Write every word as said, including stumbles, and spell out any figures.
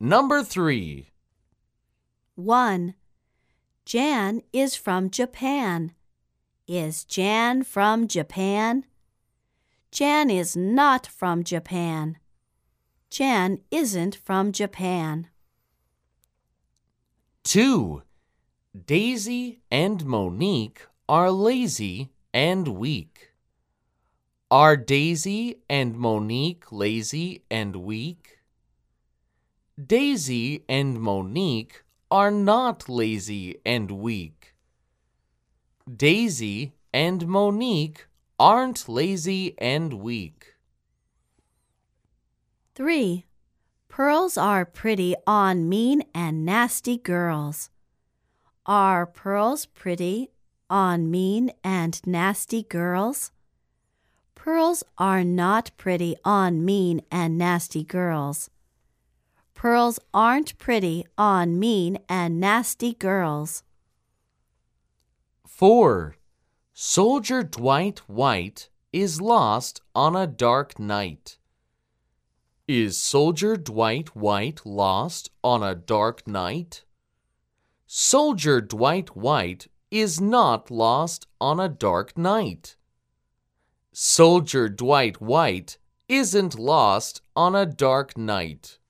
Number three. one. Jan is from Japan. Is Jan from Japan? Jan is not from Japan. Jan isn't from Japan. two. Daisy and Monique are lazy and weak. Are Daisy and Monique lazy and weak? Daisy and Monique are not lazy and weak. Daisy and Monique aren't lazy and weak. three. Pearls are pretty on mean and nasty girls. Are pearls pretty on mean and nasty girls? Pearls are not pretty on mean and nasty girls. Pearls aren't pretty on mean and nasty girls. four. Soldier Dwight White is lost on a dark night. Is Soldier Dwight White lost on a dark night? Soldier Dwight White is not lost on a dark night. Soldier Dwight White isn't lost on a dark night.